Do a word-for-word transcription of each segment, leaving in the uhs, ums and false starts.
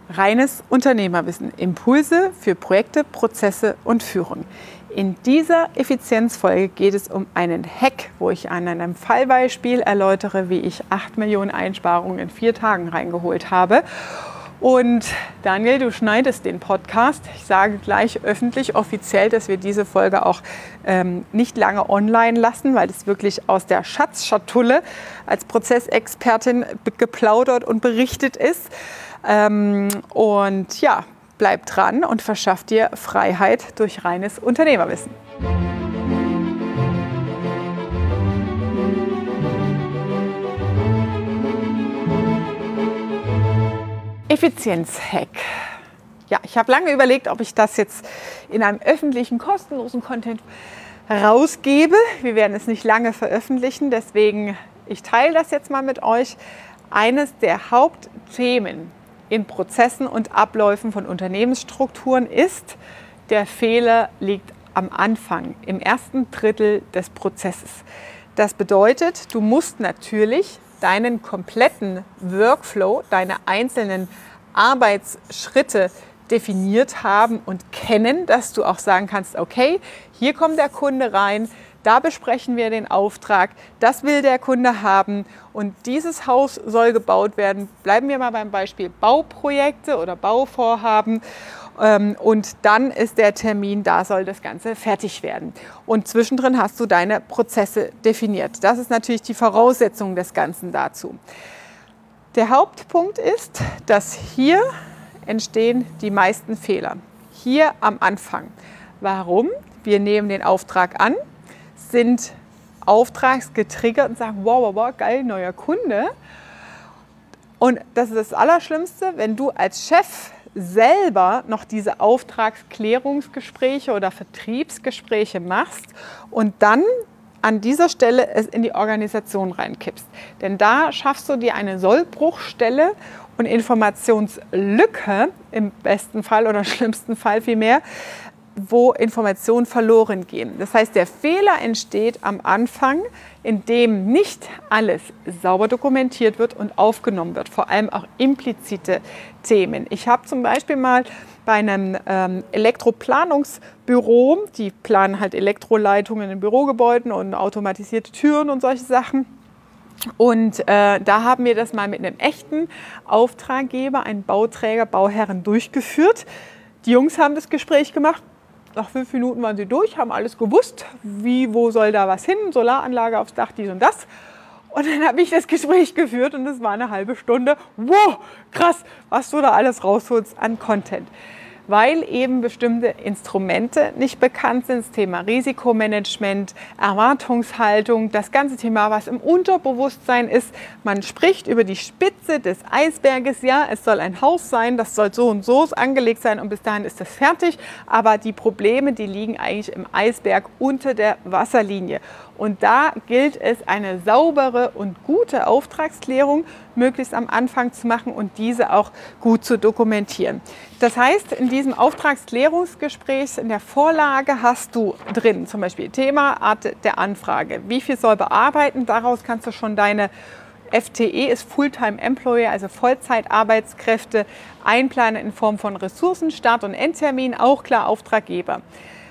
Reines Unternehmerwissen. Impulse für Projekte, Prozesse und Führung. In dieser Effizienzfolge geht es um einen Hack, wo ich an einem Fallbeispiel erläutere, wie ich acht Millionen Einsparungen in vier Tagen reingeholt habe. Und Daniel, du schneidest den Podcast. Ich sage gleich öffentlich, offiziell, dass wir diese Folge auch ähm, nicht lange online lassen, weil es wirklich aus der Schatzschatulle als Prozessexpertin geplaudert und berichtet ist. Ähm, und ja, bleib dran und verschaff dir Freiheit durch reines Unternehmerwissen. Effizienzhack. Ja, ich habe lange überlegt, ob ich das jetzt in einem öffentlichen, kostenlosen Content rausgebe. Wir werden es nicht lange veröffentlichen, deswegen ich teile das jetzt mal mit euch. Eines der Hauptthemen in Prozessen und Abläufen von Unternehmensstrukturen ist, der Fehler liegt am Anfang, im ersten Drittel des Prozesses. Das bedeutet, du musst natürlich deinen kompletten Workflow, deine einzelnen Arbeitsschritte definiert haben und kennen, dass du auch sagen kannst, okay, hier kommt der Kunde rein, da besprechen wir den Auftrag, das will der Kunde haben und dieses Haus soll gebaut werden. Bleiben wir mal beim Beispiel Bauprojekte oder Bauvorhaben. Und dann ist der Termin, da soll das Ganze fertig werden. Und zwischendrin hast du deine Prozesse definiert. Das ist natürlich die Voraussetzung des Ganzen dazu. Der Hauptpunkt ist, dass hier entstehen die meisten Fehler. Hier am Anfang. Warum? Wir nehmen den Auftrag an, sind auftragsgetriggert und sagen, wow, wow, wow, geil, neuer Kunde. Und das ist das Allerschlimmste, wenn du als Chef selber noch diese Auftragsklärungsgespräche oder Vertriebsgespräche machst und dann an dieser Stelle es in die Organisation reinkippst. Denn da schaffst du dir eine Sollbruchstelle und Informationslücke im besten Fall oder schlimmsten Fall vielmehr, wo Informationen verloren gehen. Das heißt, der Fehler entsteht am Anfang, indem nicht alles sauber dokumentiert wird und aufgenommen wird, vor allem auch implizite Themen. Ich habe zum Beispiel mal bei einem ähm, Elektroplanungsbüro, die planen halt Elektroleitungen in Bürogebäuden und automatisierte Türen und solche Sachen. Und äh, da haben wir das mal mit einem echten Auftraggeber, einem Bauträger, Bauherren durchgeführt. Die Jungs haben das Gespräch gemacht. Nach fünf Minuten waren sie durch, haben alles gewusst, wie, wo soll da was hin, Solaranlage aufs Dach, dies und das. Und dann habe ich das Gespräch geführt und es war eine halbe Stunde. Wow, krass, was du da alles rausholst an Content. Weil eben bestimmte Instrumente nicht bekannt sind, das Thema Risikomanagement, Erwartungshaltung, das ganze Thema, was im Unterbewusstsein ist. Man spricht über die Spitze des Eisberges, ja, es soll ein Haus sein, das soll so und so angelegt sein und bis dahin ist das fertig. Aber die Probleme, die liegen eigentlich im Eisberg unter der Wasserlinie. Und da gilt es, eine saubere und gute Auftragsklärung möglichst am Anfang zu machen und diese auch gut zu dokumentieren. Das heißt, in diesem Auftragsklärungsgespräch, in der Vorlage hast du drin zum Beispiel Thema, Art der Anfrage. Wie viel soll bearbeiten? Daraus kannst du schon deine F T E ist Fulltime Employee, also Vollzeitarbeitskräfte, einplanen in Form von Ressourcen, Start- und Endtermin, auch klar Auftraggeber.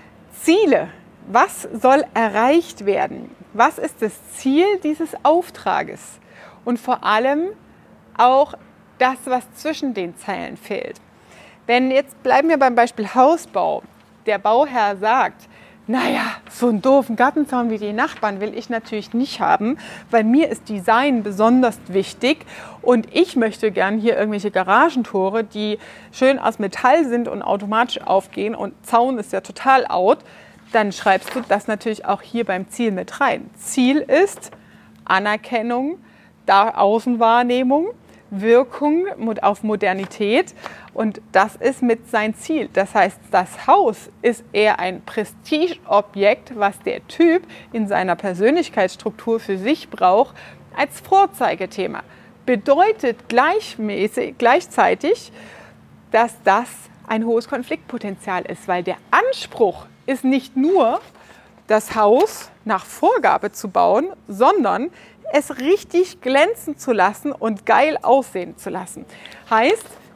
Ziele. Was soll erreicht werden? Was ist das Ziel dieses Auftrages? Und vor allem auch das, was zwischen den Zeilen fehlt. Wenn jetzt bleiben wir beim Beispiel Hausbau, der Bauherr sagt, naja, so einen doofen Gartenzaun wie die Nachbarn will ich natürlich nicht haben, weil mir ist Design besonders wichtig und ich möchte gern hier irgendwelche Garagentore, die schön aus Metall sind und automatisch aufgehen und Zaun ist ja total out. Dann schreibst du das natürlich auch hier beim Ziel mit rein. Ziel ist Anerkennung, Außenwahrnehmung, Wirkung auf Modernität und das ist mit sein Ziel. Das heißt, das Haus ist eher ein Prestigeobjekt, was der Typ in seiner Persönlichkeitsstruktur für sich braucht, als Vorzeigethema. Bedeutet gleichmäßig, gleichzeitig, dass das ein hohes Konfliktpotenzial ist, weil der Anspruch ist nicht nur, das Haus nach Vorgabe zu bauen, sondern es richtig glänzen zu lassen und geil aussehen zu lassen. Heißt,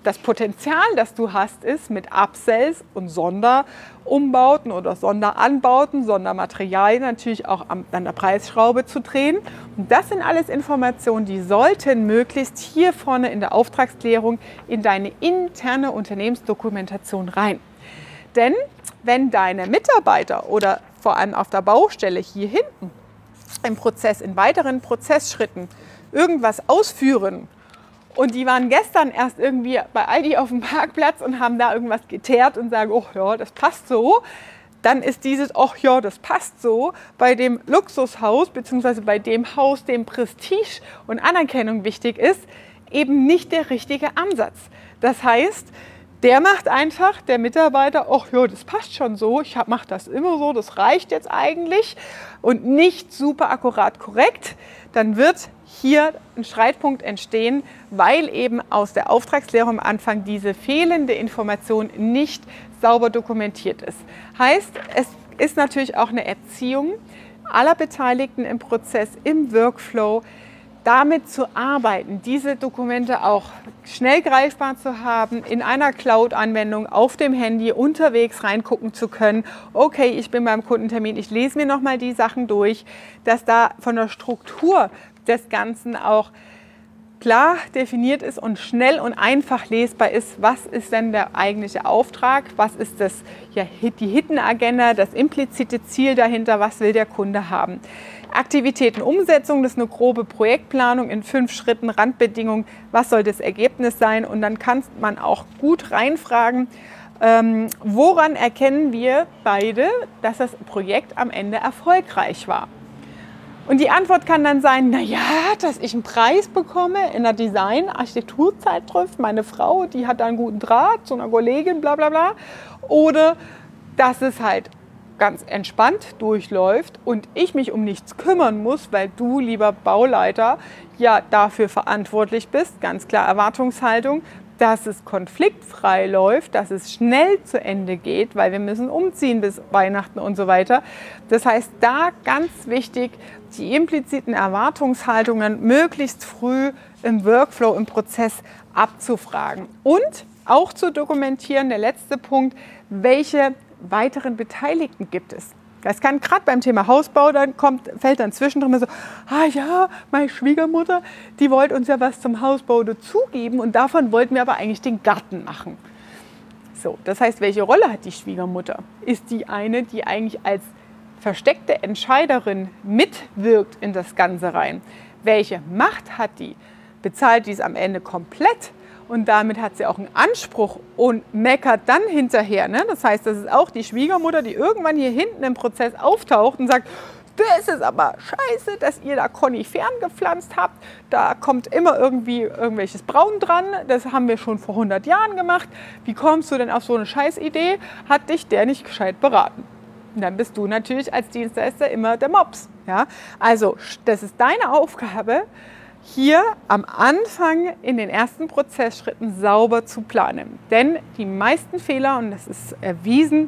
das Potenzial, das du hast, ist, mit Upsells und Sonderumbauten oder Sonderanbauten, Sondermaterialien natürlich auch an der Preisschraube zu drehen. Und das sind alles Informationen, die sollten möglichst hier vorne in der Auftragsklärung in deine interne Unternehmensdokumentation rein. Denn wenn deine Mitarbeiter oder vor allem auf der Baustelle hier hinten im Prozess, in weiteren Prozessschritten irgendwas ausführen und die waren gestern erst irgendwie bei Aldi auf dem Parkplatz und haben da irgendwas geteert und sagen, oh ja, das passt so, dann ist dieses, oh ja, das passt so, bei dem Luxushaus bzw. bei dem Haus, dem Prestige und Anerkennung wichtig ist, eben nicht der richtige Ansatz. Das heißt, der macht einfach, der Mitarbeiter, ach ja, das passt schon so, ich mache das immer so, das reicht jetzt eigentlich und nicht super akkurat korrekt, dann wird hier ein Streitpunkt entstehen, weil eben aus der Auftragsklärung am Anfang diese fehlende Information nicht sauber dokumentiert ist. Heißt, es ist natürlich auch eine Erziehung aller Beteiligten im Prozess, im Workflow, damit zu arbeiten, diese Dokumente auch schnell greifbar zu haben, in einer Cloud-Anwendung auf dem Handy unterwegs reingucken zu können. Okay, ich bin beim Kundentermin, ich lese mir nochmal die Sachen durch, dass da von der Struktur des Ganzen auch klar definiert ist und schnell und einfach lesbar ist, was ist denn der eigentliche Auftrag, was ist das, ja, die Hidden Agenda, das implizite Ziel dahinter, was will der Kunde haben. Aktivitätenumsetzung, das ist eine grobe Projektplanung in fünf Schritten, Randbedingungen, was soll das Ergebnis sein, und dann kann man auch gut reinfragen, ähm, woran erkennen wir beide, dass das Projekt am Ende erfolgreich war. Und die Antwort kann dann sein, naja, dass ich einen Preis bekomme in der Design-Architekturzeitschrift, meine Frau, die hat da einen guten Draht zu einer Kollegin, bla bla bla. Oder dass es halt ganz entspannt durchläuft und ich mich um nichts kümmern muss, weil du, lieber Bauleiter, ja dafür verantwortlich bist, ganz klar Erwartungshaltung, dass es konfliktfrei läuft, dass es schnell zu Ende geht, weil wir müssen umziehen bis Weihnachten und so weiter. Das heißt, da ganz wichtig, die impliziten Erwartungshaltungen möglichst früh im Workflow, im Prozess abzufragen und auch zu dokumentieren, der letzte Punkt, welche weiteren Beteiligten gibt es. Das kann gerade beim Thema Hausbau, dann kommt, fällt dann zwischendrin so, ah ja, meine Schwiegermutter, die wollte uns ja was zum Hausbau dazugeben und davon wollten wir aber eigentlich den Garten machen. So, das heißt, welche Rolle hat die Schwiegermutter? Ist die eine, die eigentlich als versteckte Entscheiderin mitwirkt in das Ganze rein? Welche Macht hat die? Bezahlt die es am Ende komplett? Und damit hat sie auch einen Anspruch und meckert dann hinterher. Ne? Das heißt, das ist auch die Schwiegermutter, die irgendwann hier hinten im Prozess auftaucht und sagt, das ist aber scheiße, dass ihr da Koniferen gepflanzt habt. Da kommt immer irgendwie irgendwelches Braun dran. Das haben wir schon vor hundert Jahren gemacht. Wie kommst du denn auf so eine Scheißidee? Hat dich der nicht gescheit beraten? Und dann bist du natürlich als Dienstleister immer der Mops. Ja? Also das ist deine Aufgabe, hier am Anfang in den ersten Prozessschritten sauber zu planen. Denn die meisten Fehler, und das ist erwiesen,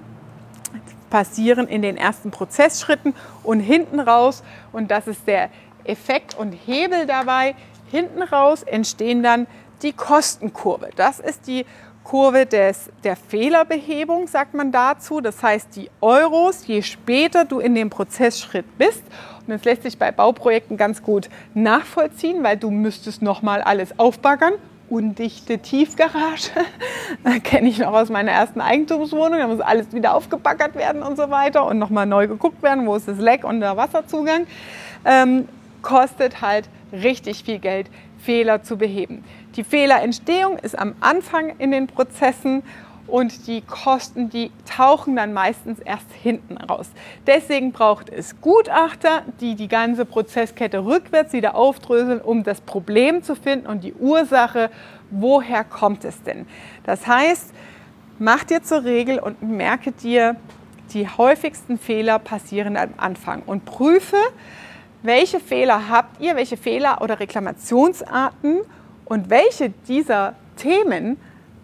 passieren in den ersten Prozessschritten und hinten raus. Und das ist der Effekt und Hebel dabei. Hinten raus entstehen dann die Kostenkurve. Das ist die Kurve des, der Fehlerbehebung, sagt man dazu. Das heißt, die Euros, je später du in dem Prozessschritt bist. Und das lässt sich bei Bauprojekten ganz gut nachvollziehen, weil du müsstest nochmal alles aufbaggern. Undichte Tiefgarage, das kenne ich noch aus meiner ersten Eigentumswohnung. Da muss alles wieder aufgebaggert werden und so weiter und nochmal neu geguckt werden, wo ist das Leck und der Wasserzugang. Ähm, kostet halt richtig viel Geld, Fehler zu beheben. Die Fehlerentstehung ist am Anfang in den Prozessen und die Kosten, die tauchen dann meistens erst hinten raus. Deswegen braucht es Gutachter, die die ganze Prozesskette rückwärts wieder aufdröseln, um das Problem zu finden und die Ursache, woher kommt es denn? Das heißt, mach dir zur Regel und merke dir, die häufigsten Fehler passieren am Anfang und prüfe, welche Fehler habt ihr, welche Fehler oder Reklamationsarten und welche dieser Themen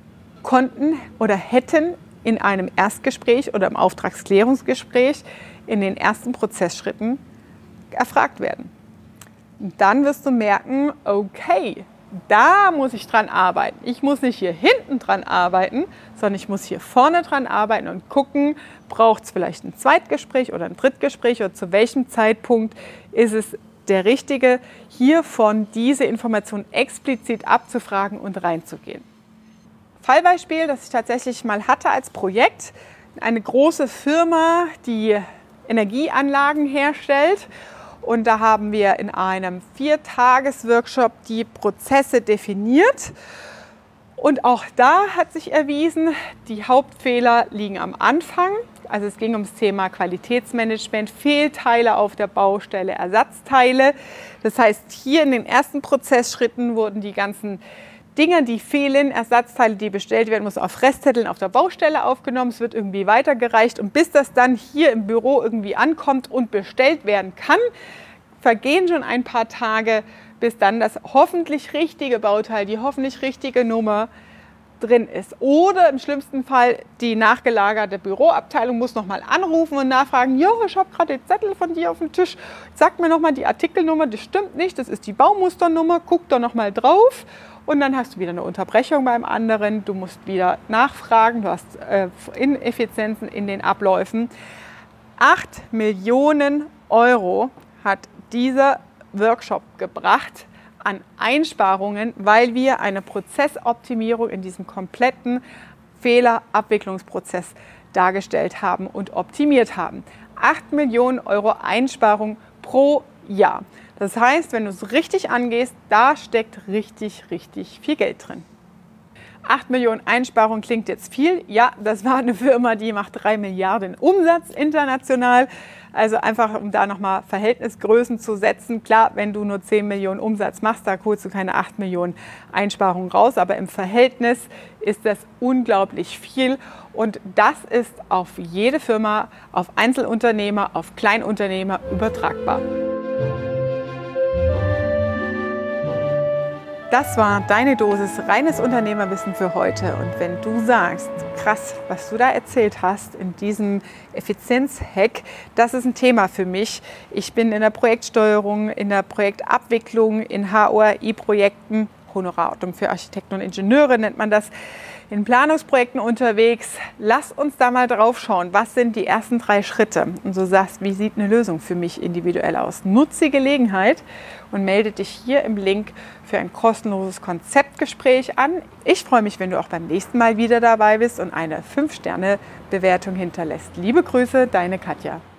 konnten oder hätten in einem Erstgespräch oder im Auftragsklärungsgespräch in den ersten Prozessschritten erfragt werden. Und dann wirst du merken, okay, Da muss ich dran arbeiten. Ich muss nicht hier hinten dran arbeiten, sondern ich muss hier vorne dran arbeiten und gucken, braucht es vielleicht ein Zweitgespräch oder ein Drittgespräch oder zu welchem Zeitpunkt ist es der Richtige, hiervon diese Information explizit abzufragen und reinzugehen. Fallbeispiel, das ich tatsächlich mal hatte als Projekt, eine große Firma, die Energieanlagen herstellt. Und da haben wir in einem Viertages-Workshop die Prozesse definiert. Und auch da hat sich erwiesen, die Hauptfehler liegen am Anfang. Also es ging ums Thema Qualitätsmanagement, Fehlteile auf der Baustelle, Ersatzteile. Das heißt, hier in den ersten Prozessschritten wurden die ganzen Dinge, die fehlen, Ersatzteile, die bestellt werden, muss auf Restzetteln auf der Baustelle aufgenommen, es wird irgendwie weitergereicht und bis das dann hier im Büro irgendwie ankommt und bestellt werden kann, vergehen schon ein paar Tage, bis dann das hoffentlich richtige Bauteil, die hoffentlich richtige Nummer drin ist. Oder im schlimmsten Fall die nachgelagerte Büroabteilung muss nochmal anrufen und nachfragen, ja, ich habe gerade den Zettel von dir auf dem Tisch, sag mir nochmal die Artikelnummer, das stimmt nicht, das ist die Baumusternummer, guck da nochmal drauf. Und dann hast du wieder eine Unterbrechung beim anderen, du musst wieder nachfragen, du hast äh, Ineffizienzen in den Abläufen. Acht Millionen Euro hat dieser Workshop gebracht an Einsparungen, weil wir eine Prozessoptimierung in diesem kompletten Fehlerabwicklungsprozess dargestellt haben und optimiert haben. Acht Millionen Euro Einsparung pro Jahr. Das heißt, wenn du es richtig angehst, da steckt richtig, richtig viel Geld drin. acht Millionen Einsparung klingt jetzt viel. Ja, das war eine Firma, die macht drei Milliarden Umsatz international. Also einfach, um da nochmal Verhältnisgrößen zu setzen. Klar, wenn du nur zehn Millionen Umsatz machst, da holst du keine acht Millionen Einsparung raus. Aber im Verhältnis ist das unglaublich viel. Und das ist auf jede Firma, auf Einzelunternehmer, auf Kleinunternehmer übertragbar. Das war deine Dosis reines Unternehmerwissen für heute. Und wenn du sagst, krass, was du da erzählt hast in diesem Effizienz-Hack, das ist ein Thema für mich. Ich bin in der Projektsteuerung, in der Projektabwicklung, in H O R I-Projekten, Honorarordnung für Architekten und Ingenieure nennt man das, in Planungsprojekten unterwegs. Lass uns da mal drauf schauen, was sind die ersten drei Schritte? Und so sagst, wie sieht eine Lösung für mich individuell aus? Nutze die Gelegenheit und melde dich hier im Link für ein kostenloses Konzeptgespräch an. Ich freue mich, wenn du auch beim nächsten Mal wieder dabei bist und eine fünf Sterne Bewertung hinterlässt. Liebe Grüße, deine Katja.